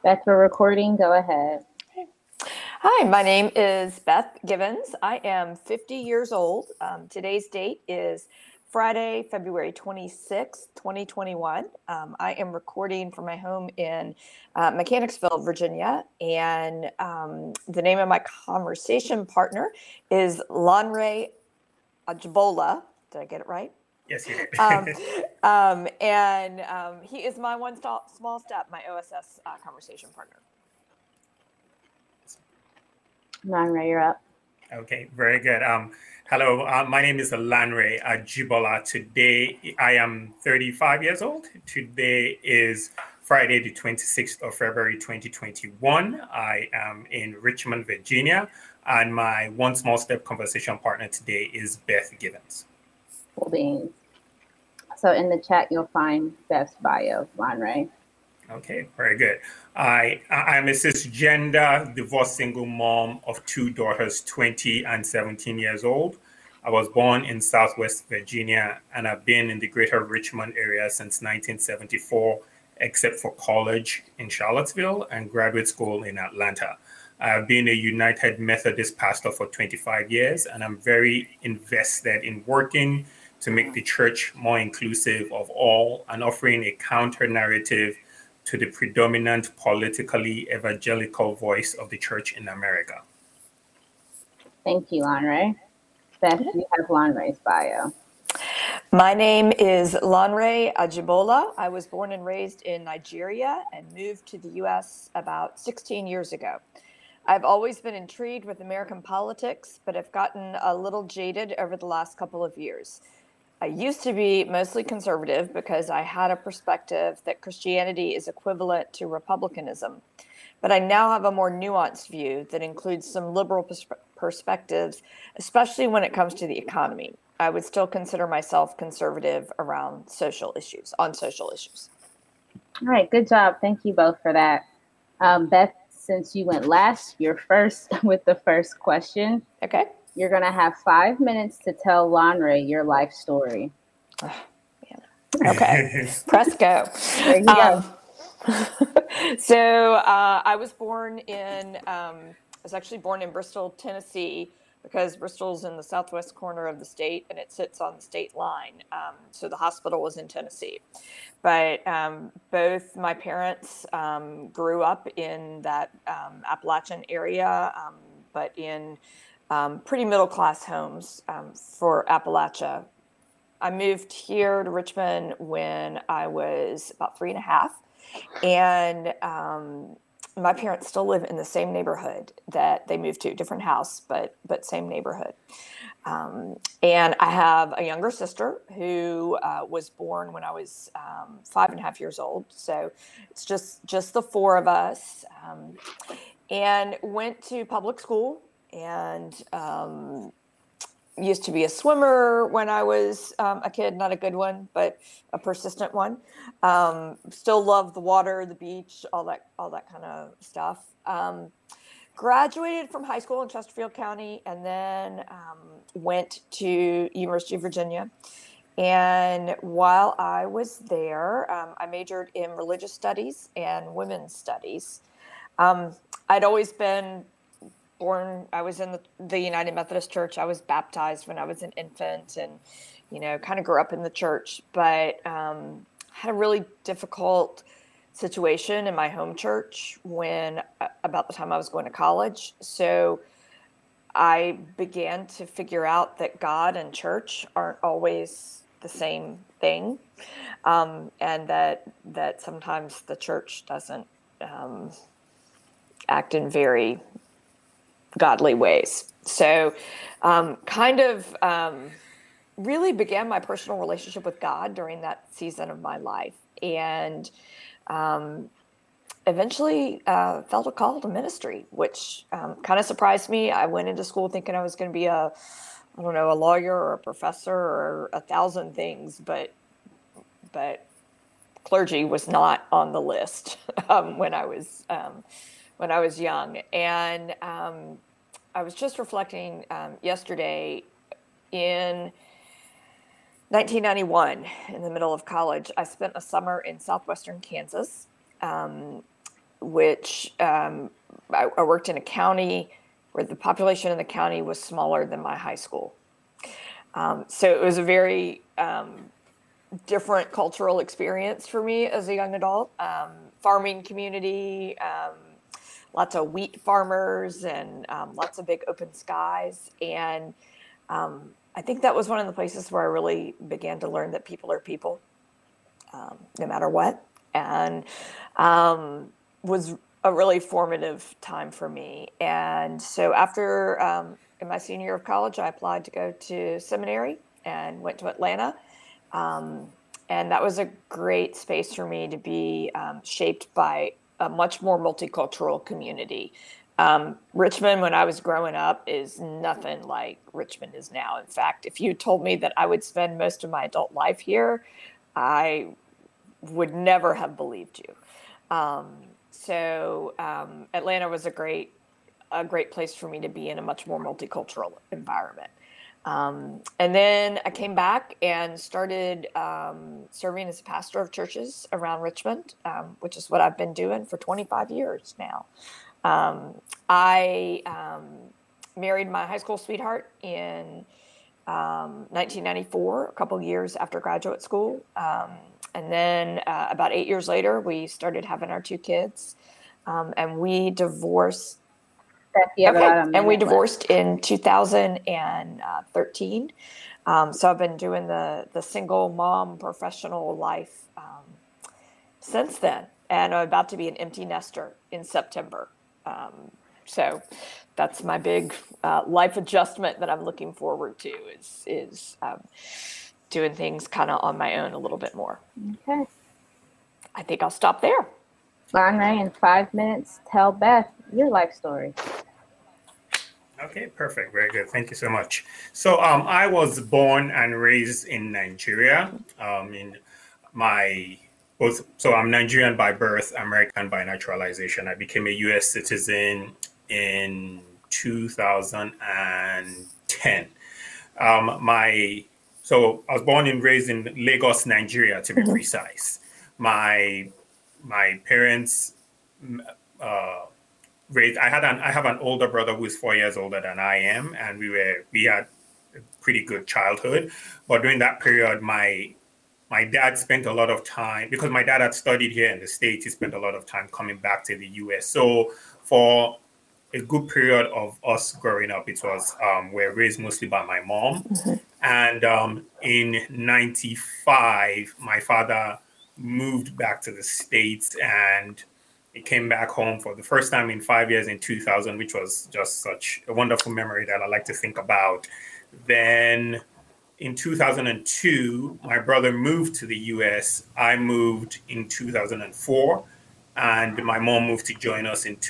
Beth, for recording, go ahead. Hi, my name is Beth Givens. I am 50 years old. Today's date is Friday, February 26th, 2021. I am recording from my home in Mechanicsville, Virginia. And the name of my conversation partner is Lanre Ajibola. Did I get it right? Yes, you did. He is my small step, my OSS conversation partner. Lanre, you're up. Okay, very good. Hello, my name is Lanre Ajibola. Today, I am 35 years old. Today is Friday, the 26th of February, 2021. I am in Richmond, Virginia, and my One Small Step conversation partner today is Beth Givens. Cool beans. So in the chat, you'll find Beth's bio, Lanre. Okay, very good. I'm a cisgender, divorced single mom of two daughters, 20 and 17 years old. I was born in Southwest Virginia, and I've been in the greater Richmond area since 1974, except for college in Charlottesville and graduate school in Atlanta. I've been a United Methodist pastor for 25 years, and I'm very invested in working to make the church more inclusive of all and offering a counter narrative to the predominant politically evangelical voice of the church in America. Thank you, Lanre. Beth, you have Lanre's bio. My name is Lanre Ajibola. I was born and raised in Nigeria and moved to the U.S. about 16 years ago. I've always been intrigued with American politics, but have gotten a little jaded over the last couple of years. I used to be mostly conservative because I had a perspective that Christianity is equivalent to republicanism. But I now have a more nuanced view that includes some liberal perspectives, especially when it comes to the economy. I would still consider myself conservative around social issues, on social issues. All right, good job. Thank you both for that. Beth, since you went last, you're first with the first question. Okay. You're going to have 5 minutes to tell Lanre your life story. Oh, man. Okay. Press go. There you go. So I was actually born in Bristol, Tennessee, because Bristol's in the southwest corner of the state and it sits on the state line. So the hospital was in Tennessee. But both my parents grew up in that Appalachian area, but in pretty middle-class homes for Appalachia. I moved here to Richmond when I was about 3.5. And my parents still live in the same neighborhood that they moved to, different house, but same neighborhood. And I have a younger sister who was born when I was 5.5 years old. So it's just the four of us, and went to public school and used to be a swimmer when I was a kid, not a good one, but a persistent one. Still love the water, the beach, all that kind of stuff. Graduated from high school in Chesterfield County and then went to University of Virginia. And while I was there, I majored in religious studies and women's studies. I'd always been born, I was in the United Methodist Church. I was baptized when I was an infant and, kind of grew up in the church, but had a really difficult situation in my home church about the time I was going to college. So I began to figure out that God and church aren't always the same thing, and that sometimes the church doesn't act in very godly ways. So really began my personal relationship with God during that season of my life. And eventually felt a call to ministry, which kind of surprised me. I went into school thinking I was going to be a lawyer or a professor or 1,000 things, but clergy was not on the list when I was young. And I was just reflecting yesterday. In 1991, in the middle of college, I spent a summer in southwestern Kansas, which I worked in a county where the population in the county was smaller than my high school. So it was a very different cultural experience for me as a young adult. Farming community, lots of wheat farmers, and lots of big open skies. And I think that was one of the places where I really began to learn that people are people, no matter what. And was a really formative time for me. And so after in my senior year of college, I applied to go to seminary and went to Atlanta. And that was a great space for me to be shaped by a much more multicultural community. Richmond, when I was growing up, is nothing like Richmond is now. In fact, if you told me that I would spend most of my adult life here, I would never have believed you. So Atlanta was a great place for me to be in a much more multicultural environment. And then I came back and started serving as a pastor of churches around Richmond, which is what I've been doing for 25 years now. I married my high school sweetheart in 1994, a couple of years after graduate school. And then about 8 years later, we started having our 2 kids, and we divorced. And we divorced in 2013. So I've been doing the single mom professional life since then, and I'm about to be an empty nester in September. So that's my big life adjustment that I'm looking forward to is doing things kind of on my own a little bit more. Okay. I think I'll stop there. Lanre, in 5 minutes, tell Beth your life story. Okay, perfect. Very good. Thank you so much. So I was born and raised in Nigeria. I'm Nigerian by birth, American by naturalization. I became a U.S. citizen in 2010. So I was born and raised in Lagos, Nigeria, to be precise. My parents raised. I have an older brother who is 4 years older than I am, and we had a pretty good childhood. But during that period, my dad spent a lot of time, because my dad had studied here in the States. He spent a lot of time coming back to the U.S. So for a good period of us growing up, it was we're raised mostly by my mom. And in '95, my father moved back to the States, and he came back home for the first time in 5 years in 2000, which was just such a wonderful memory that I like to think about. Then in 2002, my brother moved to the US. I moved in 2004, and my mom moved to join us in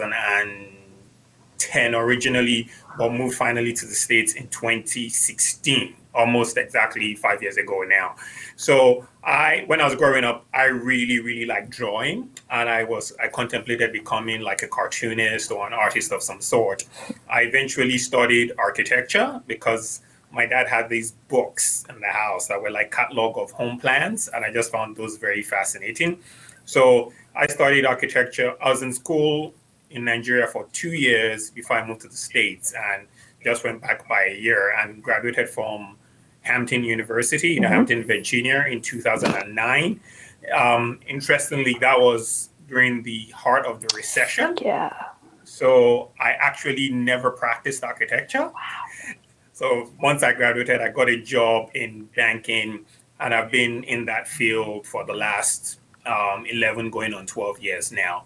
2010 originally, but moved finally to the States in 2016, almost exactly 5 years ago now. So when I was growing up, I really, really liked drawing, and I contemplated becoming like a cartoonist or an artist of some sort. I eventually studied architecture because my dad had these books in the house that were like catalog of home plans, and I just found those very fascinating. So I studied architecture. I was in school in Nigeria for 2 years before I moved to the States, and just went back by a year and graduated from Hampton University in Hampton, Virginia in 2009. Interestingly, that was during the heart of the recession. Yeah. So I actually never practiced architecture. Wow. So once I graduated, I got a job in banking, and I've been in that field for the last 11 going on 12 years now.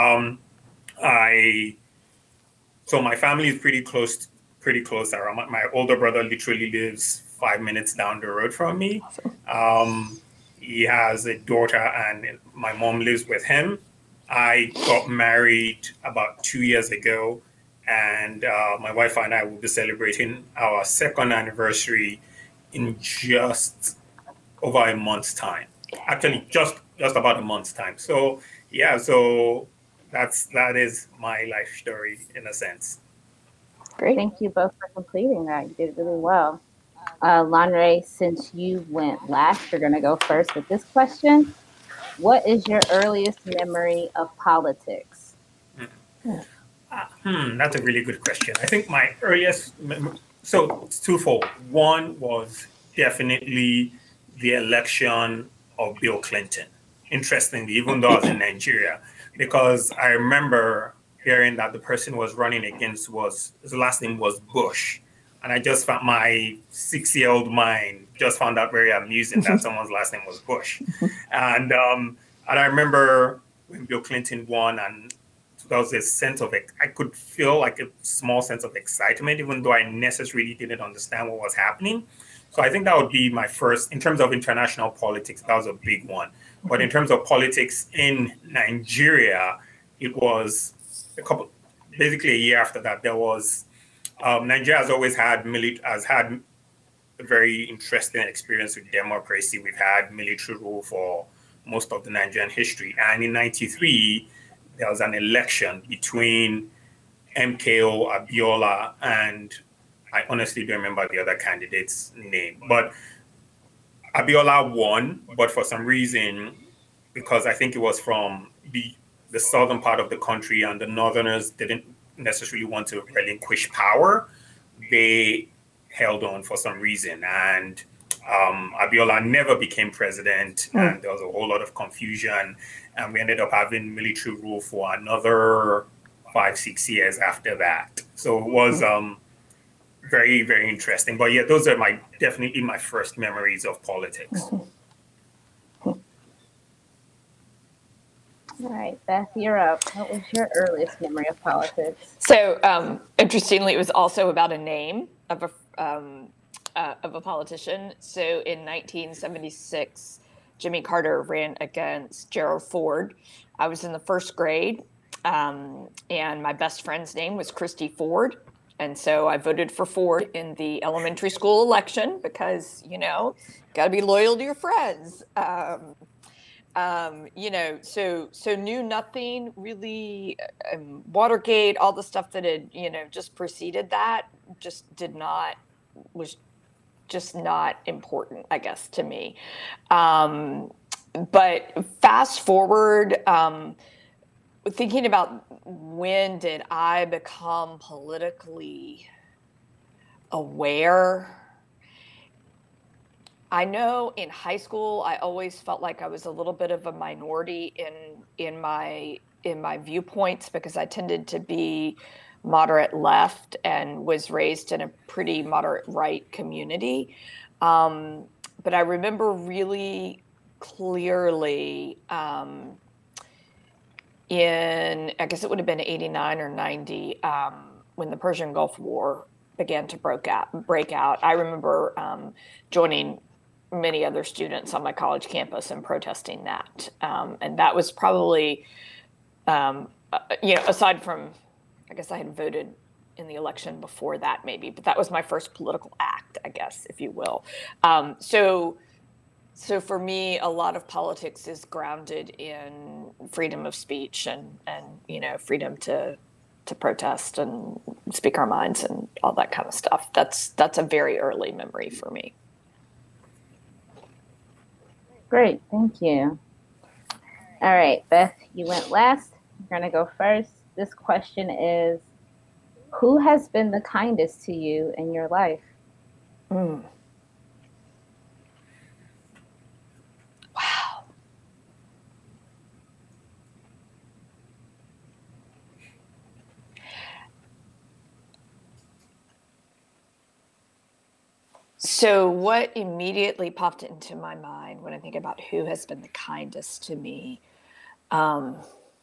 So my family is pretty close around. My older brother literally lives 5 minutes down the road from me. Awesome. He has a daughter, and my mom lives with him. I got married about 2 years ago, and my wife and I will be celebrating our second anniversary in just over a month's time. Actually, just about a month's time. So yeah, so that is my life story in a sense. Great. Thank you both for completing that. You did really well. Lanre, since you went last, you're going to go first with this question. What is your earliest memory of politics? That's a really good question. I think my so it's twofold. One was definitely the election of Bill Clinton. Interestingly, even though I was in Nigeria, because I remember hearing that the person was running against was his last name was Bush. And I just found my 6-year-old mind just found that very amusing that someone's last name was Bush. And I remember when Bill Clinton won, and there was a sense of I could feel like a small sense of excitement, even though I necessarily didn't understand what was happening. So I think that would be my first, in terms of international politics, that was a big one. But in terms of politics in Nigeria, it was basically a year after that. There was Nigeria has always had has had a very interesting experience with democracy. We've had military rule for most of the Nigerian history, and in '93 there was an election between MKO Abiola and I honestly don't remember the other candidate's name, but Abiola won. But for some reason, because I think it was from the southern part of the country, and the northerners didn't necessarily want to relinquish power, they held on for some reason, and Abiola never became president, and there was a whole lot of confusion, and we ended up having military rule for another 5-6 years after that. So it was very, very interesting. But yeah, those are definitely my first memories of politics. All right, Beth, you're up. What was your earliest memory of politics? So, interestingly, it was also about a name of a politician. So, in 1976, Jimmy Carter ran against Gerald Ford. I was in the first grade, and my best friend's name was Christy Ford. And so I voted for Ford in the elementary school election because, got to be loyal to your friends. So knew nothing really. Watergate, all the stuff that had, just preceded that, was just not important, I guess, to me. But fast forward, thinking about when did I become politically aware? I know in high school, I always felt like I was a little bit of a minority in my viewpoints because I tended to be moderate left and was raised in a pretty moderate right community. But I remember really clearly in, I guess it would have been 89 or 90, when the Persian Gulf War began to break out. I remember joining many other students on my college campus and protesting that. And that was probably, aside from, I guess I had voted in the election before that maybe, but that was my first political act, I guess, if you will. So for me, a lot of politics is grounded in freedom of speech and freedom to protest and speak our minds and all that kind of stuff. That's a very early memory for me. Great, thank you. All right, Beth, you went last. You're gonna go first. This question is, who has been the kindest to you in your life? Wow. So what immediately popped into my mind when I think about who has been the kindest to me are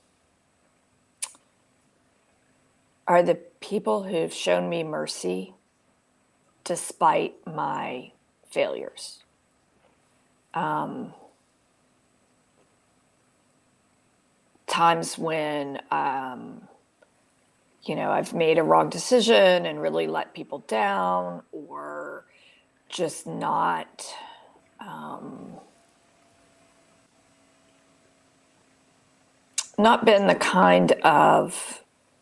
the people who've shown me mercy despite my failures. Times when, I've made a wrong decision and really let people down, or just not been the kind of,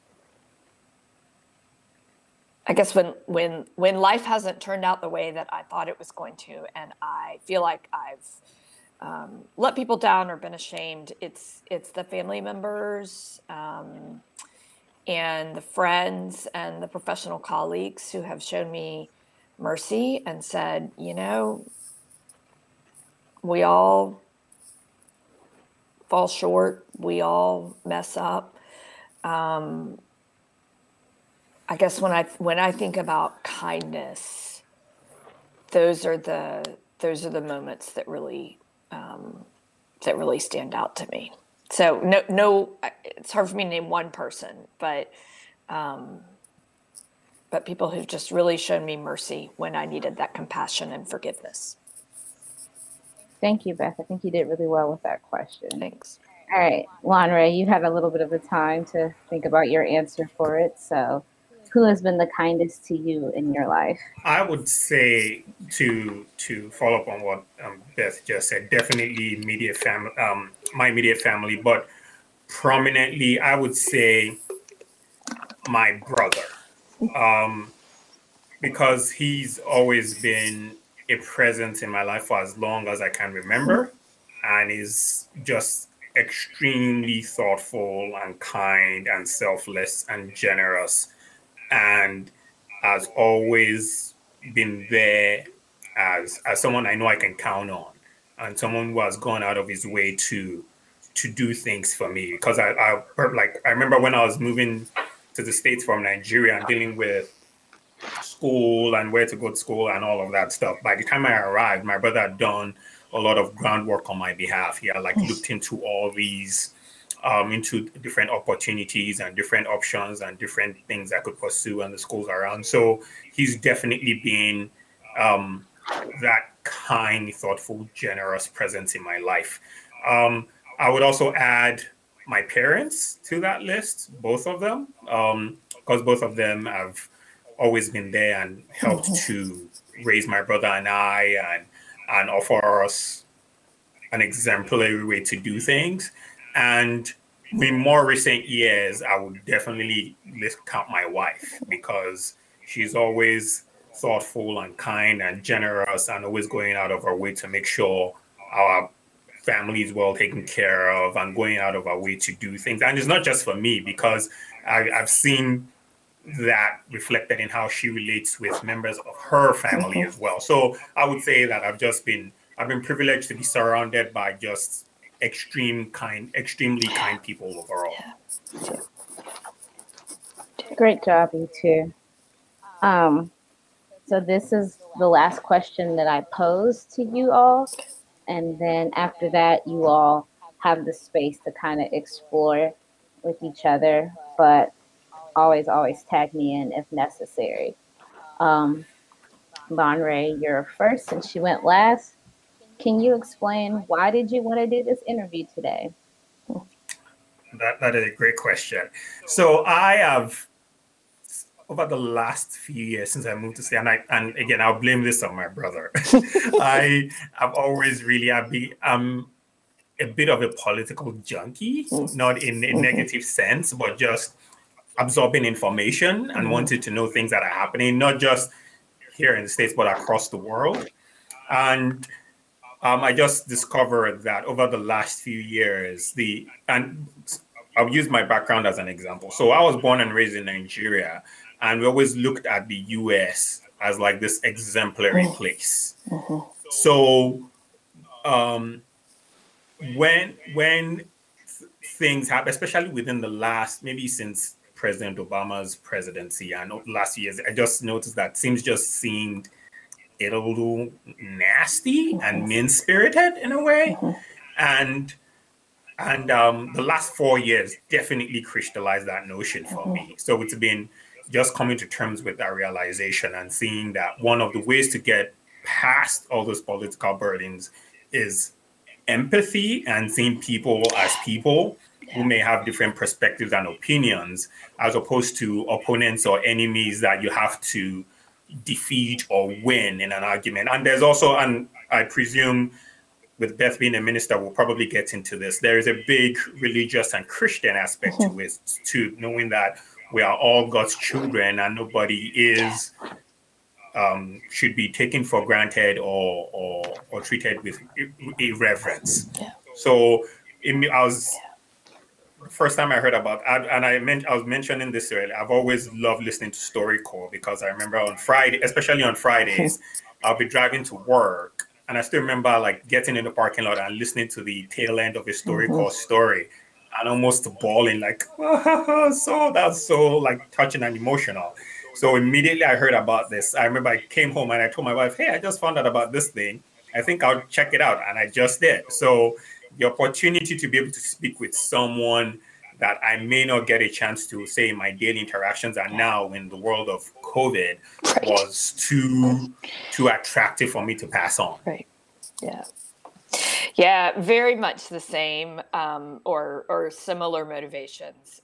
I guess when life hasn't turned out the way that I thought it was going to, and I feel like I've let people down or been ashamed, it's the family members and the friends and the professional colleagues who have shown me mercy and said, we all fall short, we all mess up. I guess when I think about kindness, those are the moments that really stand out to me. So no, it's hard for me to name one person, but people who've just really shown me mercy when I needed that compassion and forgiveness. Thank you, Beth. I think you did really well with that question. Thanks. All right, Lanre, you had a little bit of a time to think about your answer for it. So, who has been the kindest to you in your life? I would say to follow up on what Beth just said, definitely immediate family, my immediate family, but prominently, I would say my brother, because he's always been a presence in my life for as long as I can remember, and is just extremely thoughtful and kind and selfless and generous, and has always been there as someone I know I can count on, and someone who has gone out of his way to do things for me. Because I remember when I was moving to the States from Nigeria and dealing with school and where to go to school and all of that stuff. By the time I arrived, my brother had done a lot of groundwork on my behalf. He had looked into all these into different opportunities and different options and different things I could pursue and the schools around. So he's definitely been that kind, thoughtful, generous presence in my life. I would also add my parents to that list, both of them, because both of them have always been there and helped to raise my brother and I and offer us an exemplary way to do things. And in more recent years, I would definitely count my wife, because she's always thoughtful and kind and generous and always going out of her way to make sure our family is well taken care of and going out of our way to do things. And it's not just for me, because I've seen that reflected in how she relates with members of her family as well. So I would say that I've been privileged to be surrounded by just extremely kind people overall. Great job, you two. So this is the last question that I pose to you all. And then after that, you all have the space to kind of explore with each other, but always tag me in if necessary. Lanre, you're first since she went last. Can you explain why did you want to do this interview today? That is a great question. So I have, over the last few years since I moved to stay, and again, I'll blame this on my brother. I have always really, I'm a bit of a political junkie, not in a negative sense, but just absorbing information and wanted to know things that are happening, not just here in the States, but across the world. And I just discovered that over the last few years, and I'll use my background as an example. So I was born and raised in Nigeria, and we always looked at the US as like this exemplary place. So when things happen, especially within the last, maybe since President Obama's presidency and last years, I just noticed that things just seemed a little nasty and mean-spirited in a way. And the last 4 years definitely crystallized that notion for me. So it's been just coming to terms with that realization and seeing that one of the ways to get past all those political burdens is empathy and seeing people as people who may have different perspectives and opinions, as opposed to opponents or enemies that you have to defeat or win in an argument. And there's also, and I presume with Beth being a minister, we'll probably get into this, there is a big religious and Christian aspect to it, to knowing that we are all God's children and nobody is should be taken for granted or treated with irreverence. Yeah. So I was first time I heard about, and I was mentioning this earlier. I've always loved listening to StoryCorps because I remember on Friday, especially on Fridays, I'll be driving to work, and I still remember like getting in the parking lot and listening to the tail end of a StoryCorps story, and almost bawling like, so that's so like touching and emotional. So immediately I heard about this. I remember I came home and I told my wife, "Hey, I just found out about this thing. I think I'll check it out," and I just did. So the opportunity to be able to speak with someone that I may not get a chance to say in my daily interactions, and now in the world of COVID, was too attractive for me to pass on. Right. Yeah. Yeah, very much the same or similar motivations.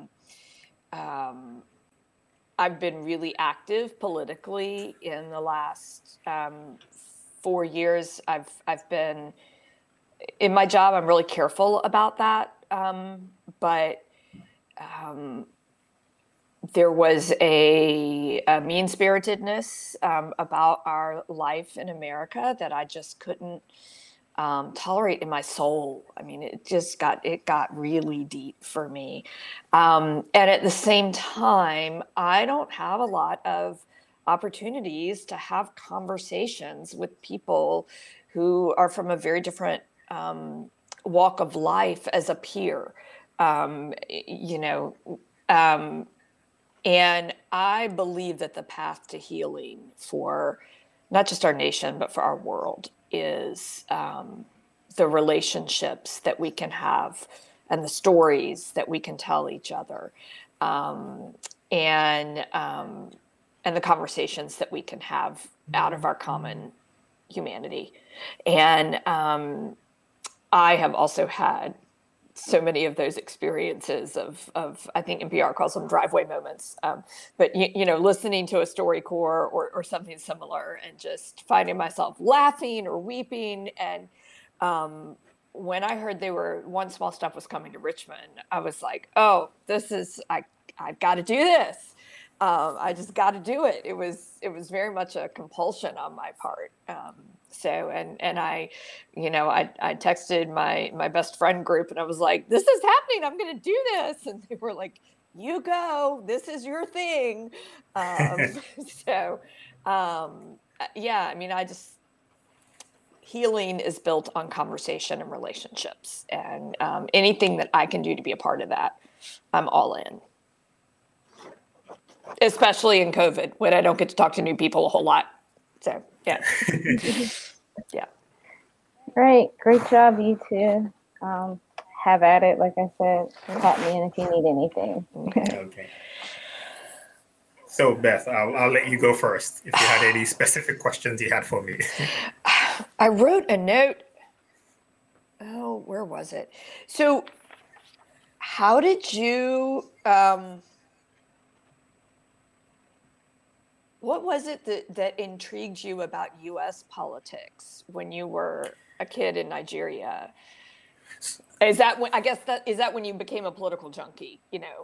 I've been really active politically in the last 4 years. I've been in my job. I'm really careful about that, but there was a mean-spiritedness about our life in America that I just couldn't tolerate in my soul. I mean, it got really deep for me. And at the same time, I don't have a lot of opportunities to have conversations with people who are from a very different walk of life as a peer, and I believe that the path to healing for not just our nation, but for our world is the relationships that we can have and the stories that we can tell each other, and the conversations that we can have out of our common humanity. And I have also had so many of those experiences of I think NPR calls them driveway moments, but listening to a StoryCorps or something similar and just finding myself laughing or weeping. And when I heard One Small Step was coming to Richmond, I was like, oh, I've got to do this. I just got to do it. It was very much a compulsion on my part. I texted my best friend group and I was like, this is happening. I'm going to do this. And they were like, you go, this is your thing. Healing is built on conversation and relationships, and anything that I can do to be a part of that, I'm all in. Especially in COVID, when I don't get to talk to new people a whole lot. So, yeah. Yeah. Great job, you two. Have at it. Like I said, tap me in if you need anything. Okay. So, Beth, I'll let you go first if you had any specific questions you had for me. I wrote a note. Oh, where was it? So, how did you... what was it that intrigued you about U.S. politics when you were a kid in Nigeria? Is that when you became a political junkie?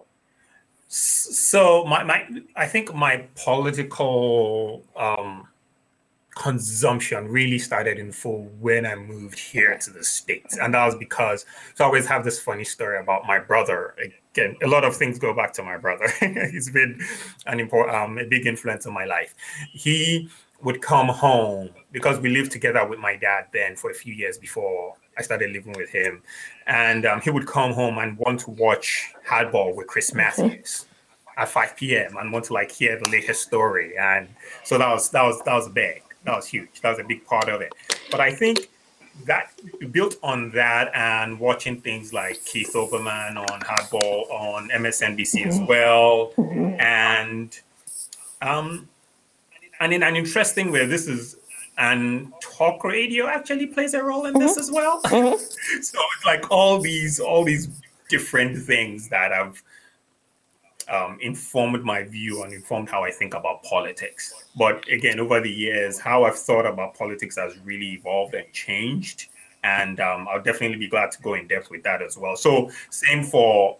So I think my political consumption really started in full when I moved here to the States. And that was because, so I always have this funny story about my brother. Again, a lot of things go back to my brother. He's been a big influence in my life. He would come home because we lived together with my dad then for a few years before I started living with him. And he would come home and want to watch Hardball with Chris Matthews at 5 p.m. and want to hear the latest story. And so that was big. That was huge. That was a big part of it. But I think that built on that and watching things like Keith Olbermann on Hardball on MSNBC as well. And in an interesting way, and talk radio actually plays a role in this as well. So it's like all these different things that have informed my view and informed how I think about politics. But again, over the years, how I've thought about politics has really evolved and changed. And I'll definitely be glad to go in depth with that as well. So same for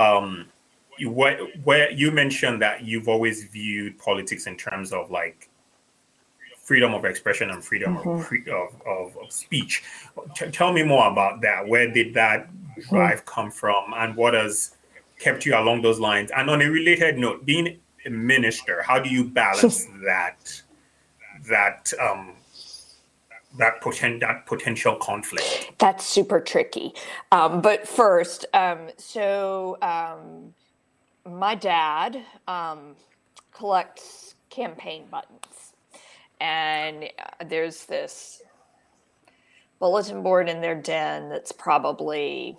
where you mentioned that you've always viewed politics in terms of freedom of expression and freedom Mm-hmm. of speech. Tell me more about that. Where did that drive come from, and what has kept you along those lines? And on a related note, being a minister, how do you balance that that potential conflict? That's super tricky. But first, my dad collects campaign buttons, and there's this bulletin board in their den that's probably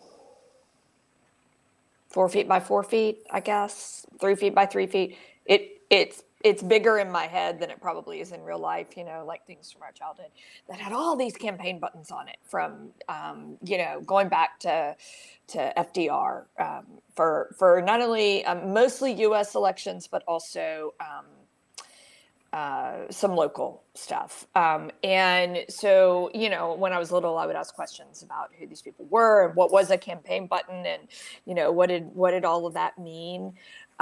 4 feet by 4 feet, I guess, 3 feet by 3 feet. It's bigger in my head than it probably is in real life, like things from our childhood that had all these campaign buttons on it from, going back to FDR for not only mostly U.S. elections, but also some local stuff. And so, when I was little, I would ask questions about who these people were and what was a campaign button and, what did all of that mean?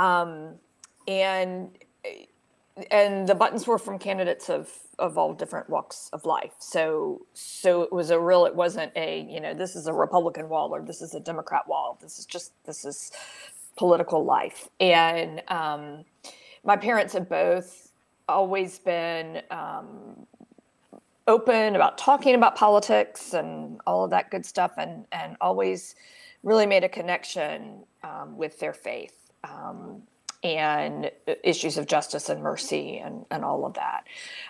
And the buttons were from candidates of all different walks of life. So it wasn't this is a Republican wall or this is a Democrat wall. This is political life. And my parents have both always been open about talking about politics and all of that good stuff, and always really made a connection with their faith. And issues of justice and mercy and all of that.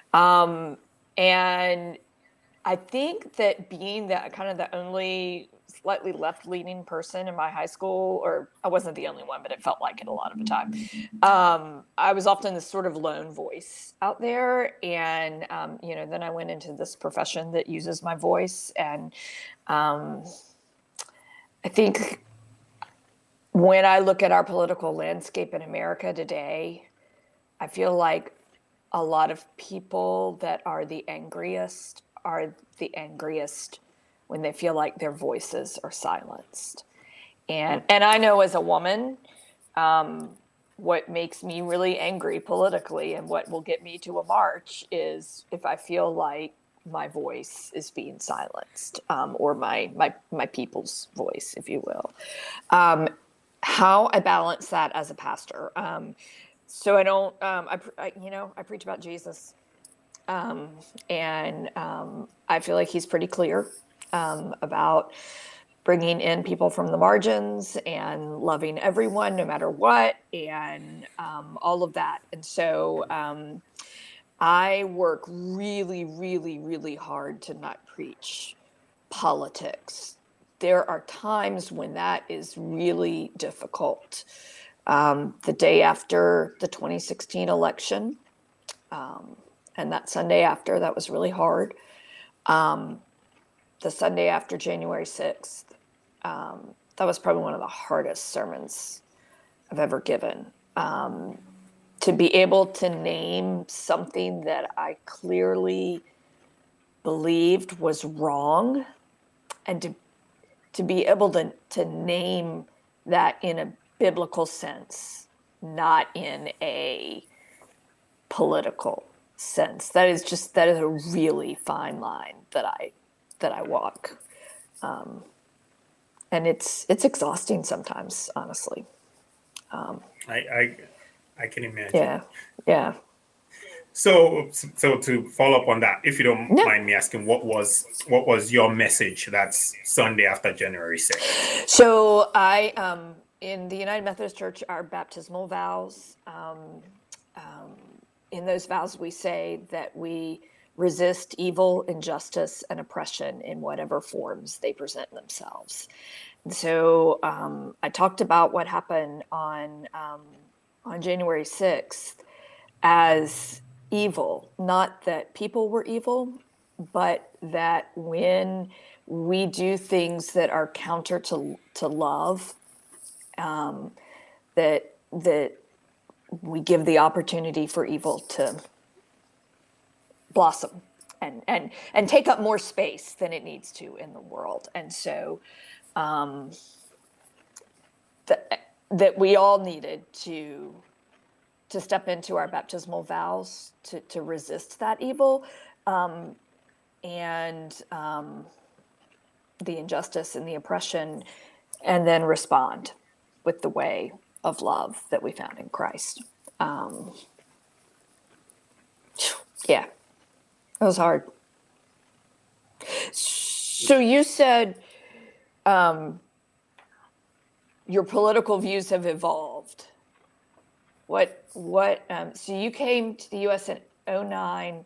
And I think that being that kind of the only slightly left-leaning person in my high school, or I wasn't the only one, but it felt like it a lot of the time, I was often this sort of lone voice out there. And, then I went into this profession that uses my voice. And I think when I look at our political landscape in America today, I feel like a lot of people that are the angriest when they feel like their voices are silenced. And I know as a woman, what makes me really angry politically and what will get me to a march is if I feel like my voice is being silenced, or my people's voice, if you will. How I balance that as a pastor. So I don't, I preach about Jesus. And I feel like he's pretty clear about bringing in people from the margins and loving everyone no matter what, and all of that. And so I work really, really, really hard to not preach politics. There are times when that is really difficult. The day after the 2016 election, and that Sunday after, that was really hard. The Sunday after January 6th, that was probably one of the hardest sermons I've ever given. To be able to name something that I clearly believed was wrong, and to be able to name that in a biblical sense, not in a political sense. That is a really fine line that I walk. And it's exhausting sometimes, honestly. I can imagine. Yeah. So to follow up on that, if you don't mind me asking, what was your message that's Sunday after January 6th? So I, in the United Methodist Church, our baptismal vows, in those vows we say that we resist evil, injustice, and oppression in whatever forms they present themselves. And so I talked about what happened on January 6th as evil, not that people were evil, but that when we do things that are counter to love, that we give the opportunity for evil to blossom and take up more space than it needs to in the world. And so that we all needed to to step into our baptismal vows to resist that evil, and the injustice and the oppression, and then respond with the way of love that we found in Christ. Yeah, it was hard. So you said your political views have evolved. So you came to the U.S. in 2009,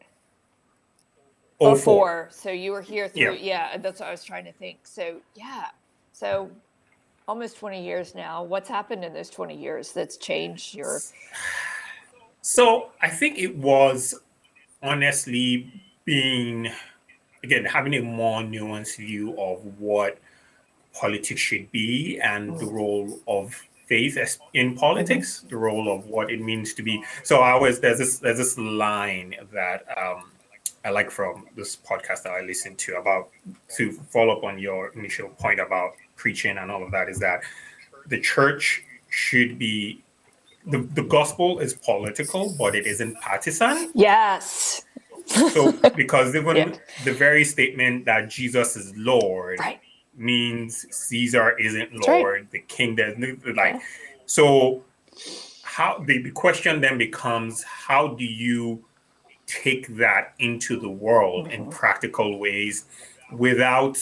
2004. So you were here through, that's what I was trying to think. So almost 20 years now. What's happened in those 20 years that's changed your... So I think it was honestly having a more nuanced view of what politics should be and the role of faith in politics, the role of what it means to be. So there's this line that I like from this podcast that I listened to follow up on your initial point about preaching and all of that, is that the church should be, the gospel is political, but it isn't partisan. Yes. So because even the very statement that Jesus is Lord means Caesar isn't Lord, the king doesn't, so how the question then becomes, how do you take that into the world in practical ways without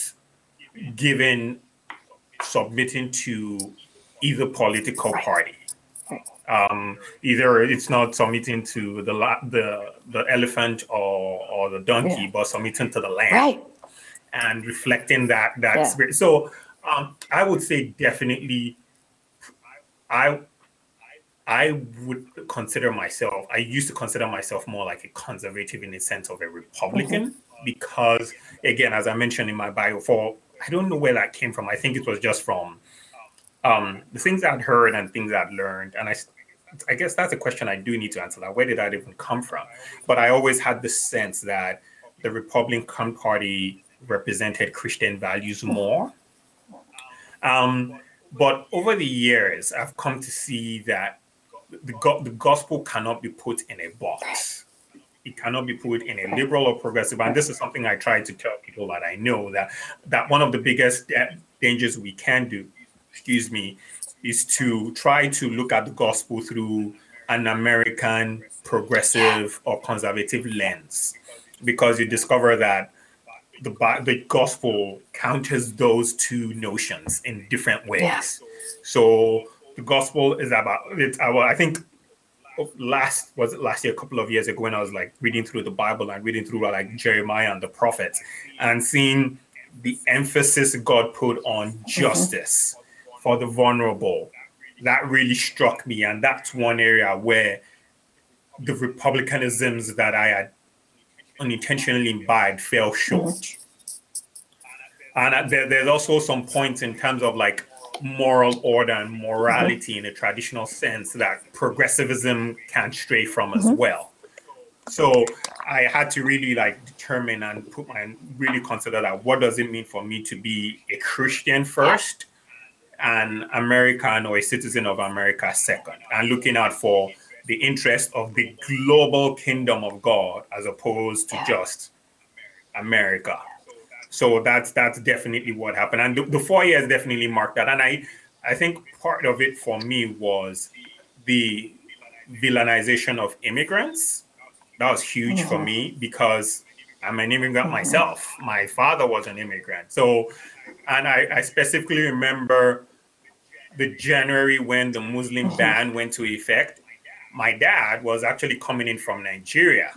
submitting to either political party? Either it's not submitting to the elephant or the donkey, but submitting to the lamb, and reflecting that spirit. So I would say definitely, I used to consider myself more like a conservative in the sense of a Republican, because again, as I mentioned in my bio, I don't know where that came from. I think it was just from the things I'd heard and things I'd learned. And I guess that's a question I do need to answer, that where did that even come from? But I always had the sense that the Republican Party represented Christian values more. But over the years, I've come to see that the gospel cannot be put in a box. It cannot be put in a liberal or progressive. And this is something I try to tell people that I know, that one of the biggest dangers we can do, is to try to look at the gospel through an American progressive or conservative lens, because you discover that the gospel counters those two notions in different ways. Yeah. So the gospel is I think last year, a couple of years ago, when I was like reading through the Bible and reading through like Jeremiah and the prophets, and seeing the emphasis God put on justice for the vulnerable, that really struck me. And that's one area where the republicanisms that I had unintentionally imbibed fell short. And there's also some points in terms of like moral order and morality in a traditional sense that progressivism can stray from as well. So I had to really like determine and really consider that, what does it mean for me to be a Christian first, an American or a citizen of America second, and looking out for the interest of the global kingdom of God as opposed to just America. So that's definitely what happened. And the 4 years definitely marked that. And I think part of it for me was the villainization of immigrants. That was huge for me, because I'm an immigrant myself. My father was an immigrant. So, and I specifically remember the January when the Muslim ban went to effect. My dad was actually coming in from Nigeria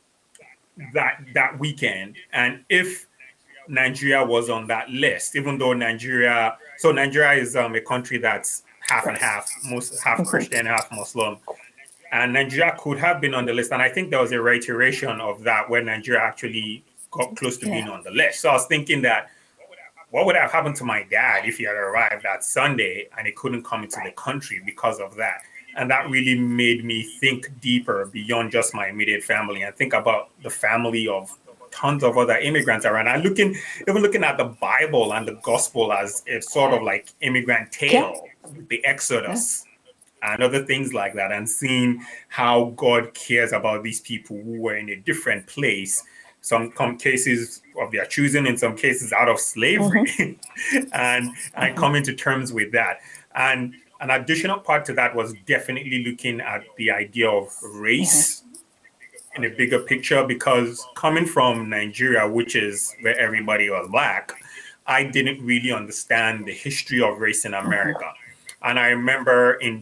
that weekend. And if Nigeria was on that list, even though Nigeria is a country that's half and half, half Christian, half Muslim. And Nigeria could have been on the list. And I think there was a reiteration of that when Nigeria actually got close to being on the list. So I was thinking that, what would have happened to my dad if he had arrived that Sunday and he couldn't come into the country because of that? And that really made me think deeper beyond just my immediate family and think about the family of tons of other immigrants around. And looking at the Bible and the gospel as a sort of like immigrant tale, the Exodus, and other things like that, and seeing how God cares about these people who were in a different place, some cases of their choosing, in some cases out of slavery, and coming to terms with that. And an additional part to that was definitely looking at the idea of race in a bigger picture, because coming from Nigeria, which is where everybody was black, I didn't really understand the history of race in America. And I remember in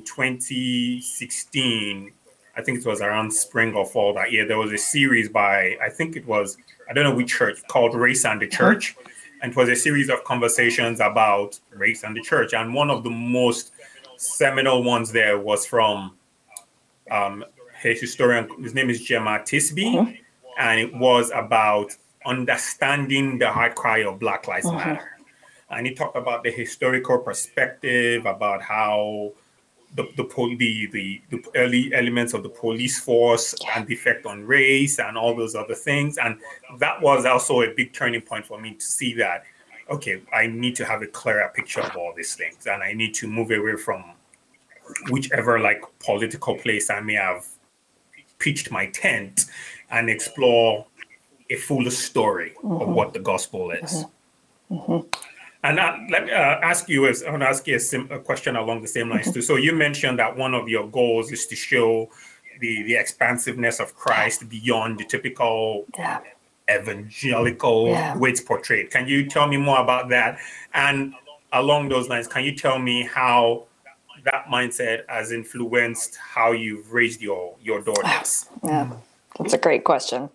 2016, I think it was around spring or fall that year, there was a series by, I think it was, I don't know which church, called Race and the Church. And it was a series of conversations about race and the church. And one of the most seminal ones there was from a historian, his name is Gemma Tisby, and it was about understanding the hard cry of Black Lives Matter. And he talked about the historical perspective, about how the early elements of the police force and the effect on race and all those other things. And that was also a big turning point for me to see that, okay, I need to have a clearer picture of all these things, and I need to move away from whichever like political place I may have pitched my tent and explore a fuller story of what the gospel is. And let me ask you, I want to ask you a question along the same lines too. So you mentioned that one of your goals is to show the expansiveness of Christ beyond the typical evangelical way it's portrayed. Can you tell me more about that? And along those lines, can you tell me how that mindset has influenced how you've raised your daughters? Yeah, that's a great question.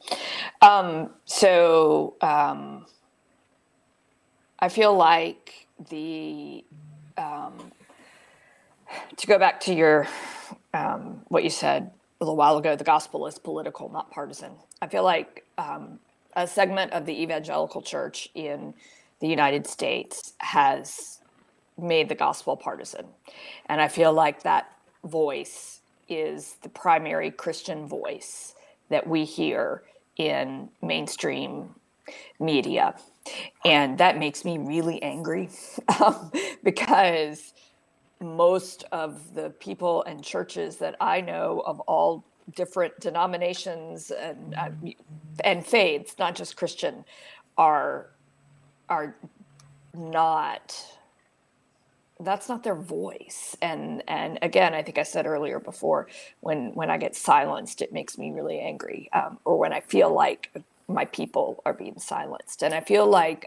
I feel like to go back to your what you said a little while ago, the gospel is political, not partisan. I feel like a segment of the evangelical church in the United States has made the gospel partisan. And I feel like that voice is the primary Christian voice that we hear in mainstream media. And that makes me really angry because most of the people and churches that I know of all different denominations and faiths, not just Christian, are not. That's not their voice. And again, I think I said earlier before, when I get silenced, it makes me really angry, or when I feel like my people are being silenced. And I feel like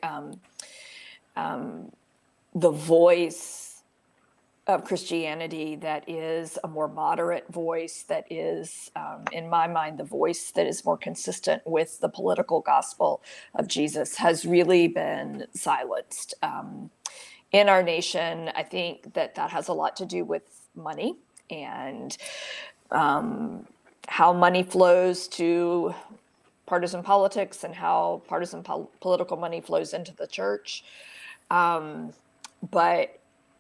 the voice of Christianity that is a more moderate voice, that is, in my mind, the voice that is more consistent with the political gospel of Jesus, has really been silenced. In our nation, I think that has a lot to do with money and how money flows to partisan politics and how partisan political money flows into the church. But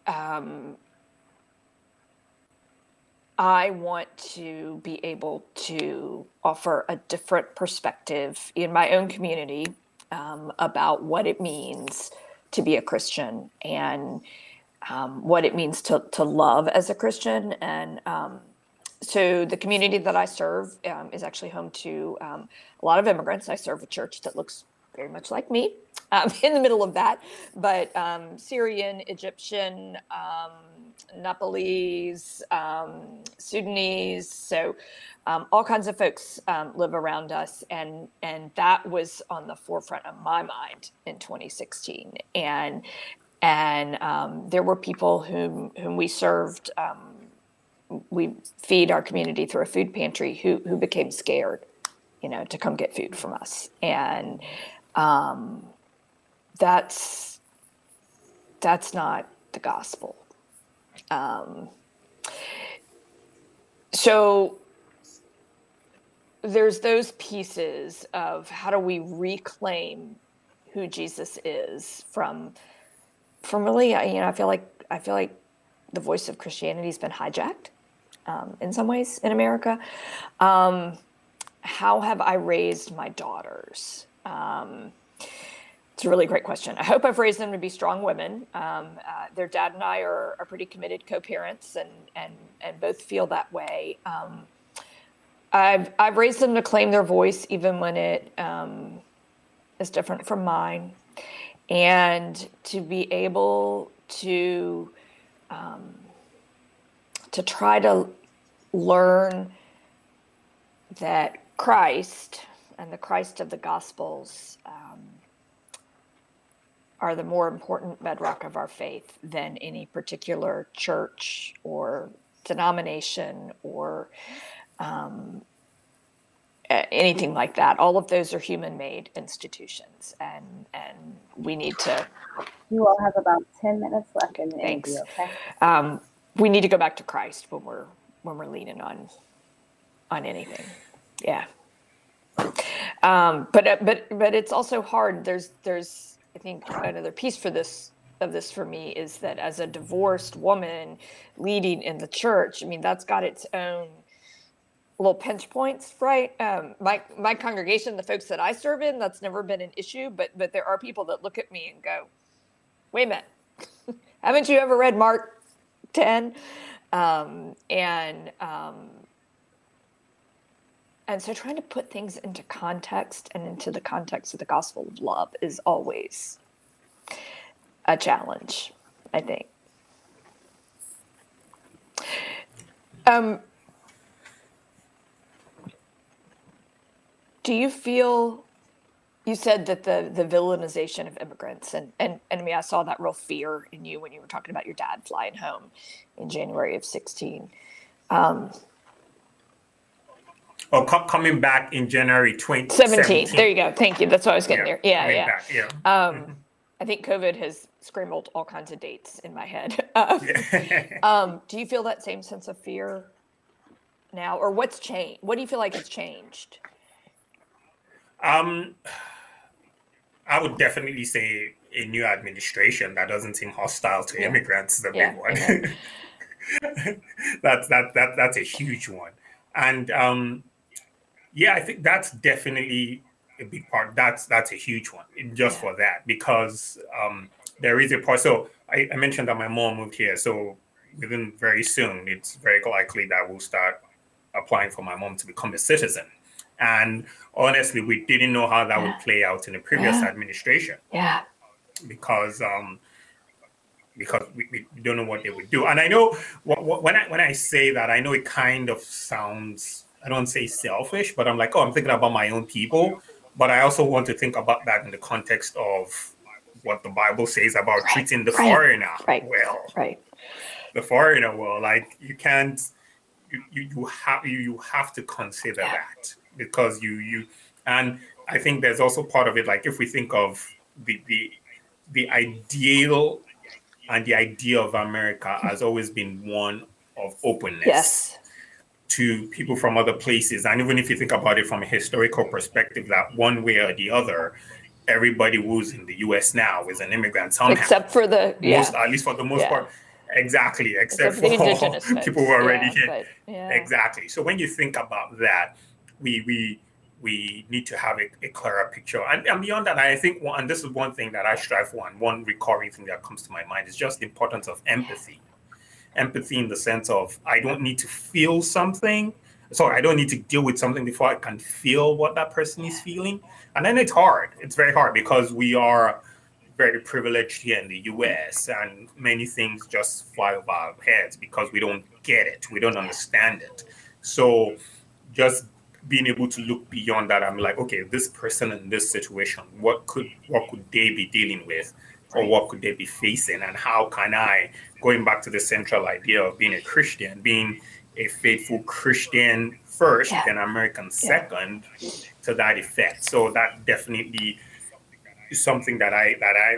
I want to be able to offer a different perspective in my own community about what it means to be a Christian and what it means to love as a Christian. And so the community that I serve is actually home to a lot of immigrants. I serve a church that looks very much like me in the middle of that, but Syrian, Egyptian, Nepalese, Sudanese, so all kinds of folks live around us, and that was on the forefront of my mind in 2016. And there were people whom we served. We feed our community through a food pantry who became scared, to come get food from us, and that's not the gospel. So there's those pieces of how do we reclaim who Jesus is from really, I feel like the voice of Christianity has been hijacked in some ways in America. How have I raised my daughters? It's It's a really great question. I hope I've raised them to be strong women. Their dad and I are pretty committed co-parents, and both feel that way. I've raised them to claim their voice even when it is different from mine, and to be able to try to learn that Christ and the Christ of the Gospels are the more important bedrock of our faith than any particular church or denomination or anything like that. All of those are human-made institutions, and we need to. You all have about 10 minutes left in the Thanks. interview, okay? We need to go back to Christ when we're leaning on anything. Yeah. But it's also hard. There's I think another piece of this for me is that as a divorced woman leading in the church, I mean, that's got its own little pinch points, right? My congregation, the folks that I serve in, that's never been an issue, but there are people that look at me and go, wait a minute, haven't you ever read Mark 10? And so trying to put things into context and into the context of the gospel of love is always a challenge, I think. Do you feel, you said that the villainization of immigrants, and I mean, I saw that real fear in you when you were talking about your dad flying home in January of 16. Coming back in January 2017. There you go. Thank you. That's what I was getting there. Yeah. Back, yeah. I think COVID has scrambled all kinds of dates in my head. Do you feel that same sense of fear now, or what's changed? What do you feel like has changed? I would definitely say a new administration that doesn't seem hostile to immigrants is a big one. That's a huge one. And I think that's definitely a big part. That's a huge one just for that, because there is a part. So I mentioned that my mom moved here. So within very soon, it's very likely that we'll start applying for my mom to become a citizen. And honestly, we didn't know how that would play out in the previous administration. Yeah. Because we don't know what they would do. And I know when I say that, I know it kind of sounds, I don't say selfish, but I'm like, I'm thinking about my own people. But I also want to think about that in the context of what the Bible says about treating the foreigner well. Right. The foreigner well, like you can't, you have to consider that, because you and I think there's also part of it, like if we think of the ideal and the idea of America has always been one of openness to people from other places. And even if you think about it from a historical perspective, that one way or the other, everybody who's in the US now is an immigrant somehow. Except for at least for the most part. Exactly, except for indigenous people who are already here. But, exactly. So when you think about that, we need to have a clearer picture. And beyond that, I think, and this is one thing that I strive for, and one recurring thing that comes to my mind is just the importance of empathy. Empathy in the sense of, I don't need to feel something. I don't need to deal with something before I can feel what that person is feeling. And then it's hard. It's very hard because we are very privileged here in the US, and many things just fly over our heads because we don't get it. We don't understand it. So just being able to look beyond that, I'm like, okay, this person in this situation, what could they be dealing with, or what could they be facing, and how can I, going back to the central idea of being a Christian, being a faithful Christian first and American second, to that effect. So that definitely is something that I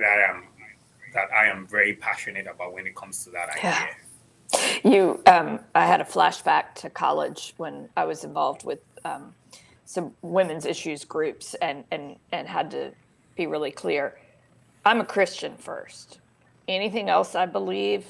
am very passionate about when it comes to that idea. I had a flashback to college when I was involved with some women's issues groups, and had to be really clear. I'm a Christian first. Anything else I believe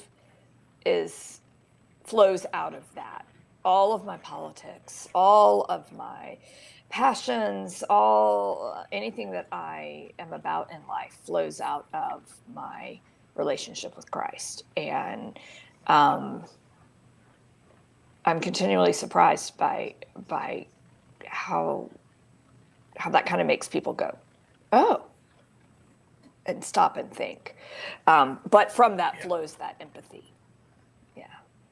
flows out of that. All of my politics, all of my passions, anything that I am about in life flows out of my relationship with Christ. And I'm continually surprised by how that kind of makes people go, oh, and stop and think. But from that flows that empathy. Yeah.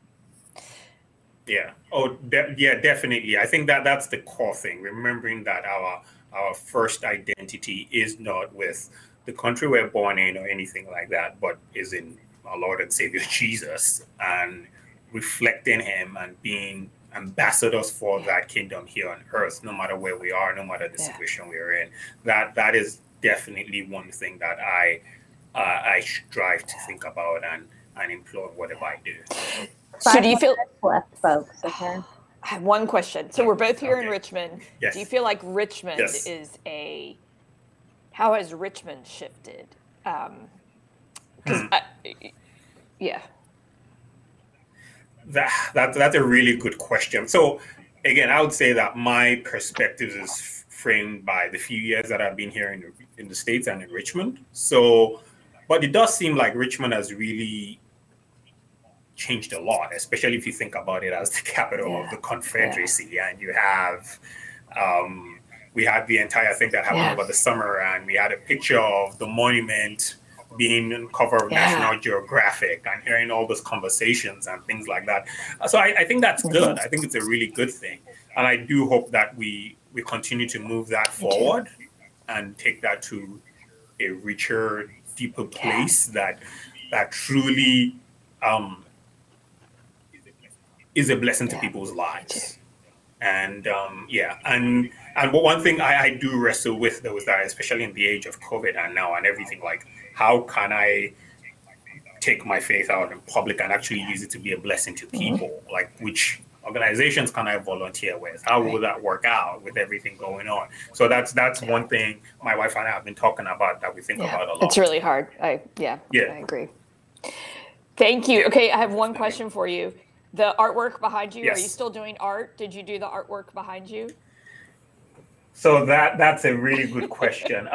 Yeah. Oh, yeah, definitely. I think that's the core thing. Remembering that our first identity is not with the country we're born in or anything like that, but is in our Lord and Savior Jesus, and reflecting Him and being ambassadors for that kingdom here on earth, no matter where we are, no matter the situation we're in. That is definitely one thing that I strive to think about and employ whatever I do. So do you feel left, folks? Okay. I have one question. So we're both here in Richmond. Yes. Do you feel like Richmond is how has Richmond shifted? Yeah. That's a really good question. So again, I would say that my perspective is framed by the few years that I've been here in the States and in Richmond. So, but it does seem like Richmond has really changed a lot, especially if you think about it as the capital of the Confederacy, and you have we had the entire thing that happened over the summer, and we had a picture of the monument being on cover of National Geographic, and hearing all those conversations and things like that. So I think that's good. I think it's a really good thing, and I do hope that we continue to move that forward and take that to a richer, deeper place that truly is a blessing to people's lives. And and one thing I do wrestle with, though, is that especially in the age of COVID and now and everything, like, how can I take my faith out in public and actually use it to be a blessing to people? Like, which organizations can I volunteer with? How will that work out with everything going on? So that's one thing my wife and I have been talking about that we think about a lot. It's really hard. I agree. Thank you. Okay, I have one question for you. The artwork behind you, are you still doing art? Did you do the artwork behind you? So that's a really good question.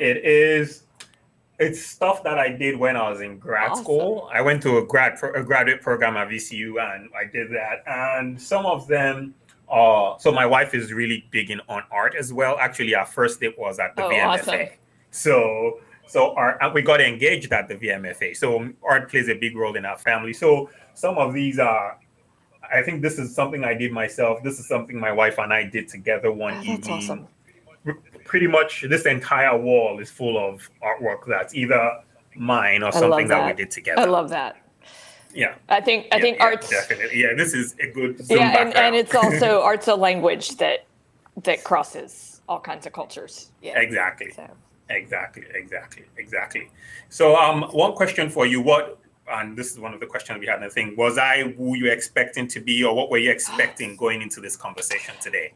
It's stuff that I did when I was in grad school. I went to a graduate program at VCU, and I did that. And some of them so my wife is really big on art as well. Actually, our first date was at the VMFA. Awesome. So we got engaged at the VMFA. So art plays a big role in our family. So some of these are, I think this is something I did myself. This is something my wife and I did together one evening. That's awesome. Pretty much this entire wall is full of artwork that's either mine or something that we did together. I love that. Yeah. I think art's definitely. Yeah, this is a good Zoom background. and it's also art's a language that crosses all kinds of cultures. Yeah. Exactly. So. Exactly. So one question for you, and this is one of the questions we had, I think, was I who you expecting to be, or what were you expecting going into this conversation today?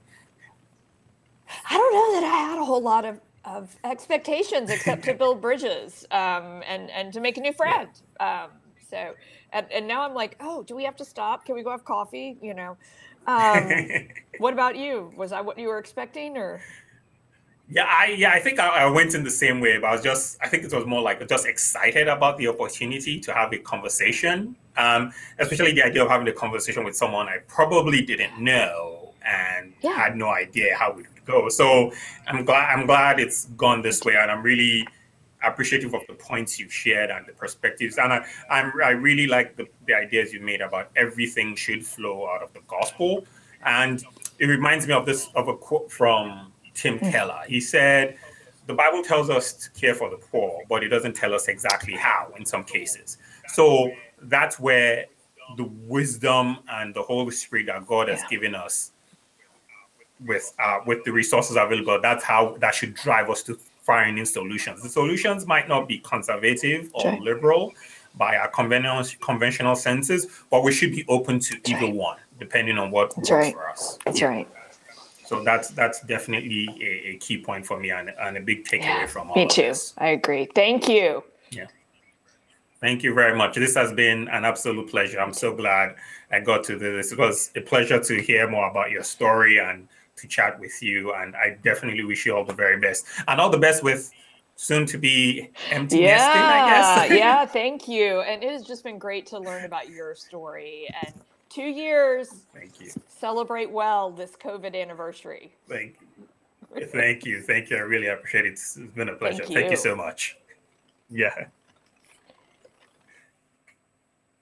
I don't know that I had a whole lot of expectations except to build bridges and to make a new friend. So now I'm like, oh, do we have to stop? Can we go have coffee? You know, what about you? Was I what you were expecting, or? I think I went in the same way, but I think it was more like just excited about the opportunity to have a conversation, especially the idea of having a conversation with someone I probably didn't know and had no idea how it would go. So I'm glad it's gone this way, and I'm really appreciative of the points you've shared and the perspectives. And I really like the ideas you made about everything should flow out of the gospel. And it reminds me of a quote from Tim Keller. He said, the Bible tells us to care for the poor, but it doesn't tell us exactly how in some cases. So that's where the wisdom and the Holy Spirit that God has given us with the resources available, that should drive us to finding solutions. The solutions might not be conservative or liberal by our conventional senses, but we should be open to either one, depending on what works for us. That's right. So that's definitely a key point for me and a big takeaway from all me of too. this. I agree. Thank you. Yeah. Thank you very much. This has been an absolute pleasure. I'm so glad I got to do this. It was a pleasure to hear more about your story and to chat with you, and I definitely wish you all the very best, and all the best with soon to be empty nesting, I guess. Yeah, thank you. And it has just been great to learn about your story. And 2 years. Thank you. Celebrate well this COVID anniversary. Thank you. I really appreciate it. It's been a pleasure. Thank Thank you you. so much. Yeah.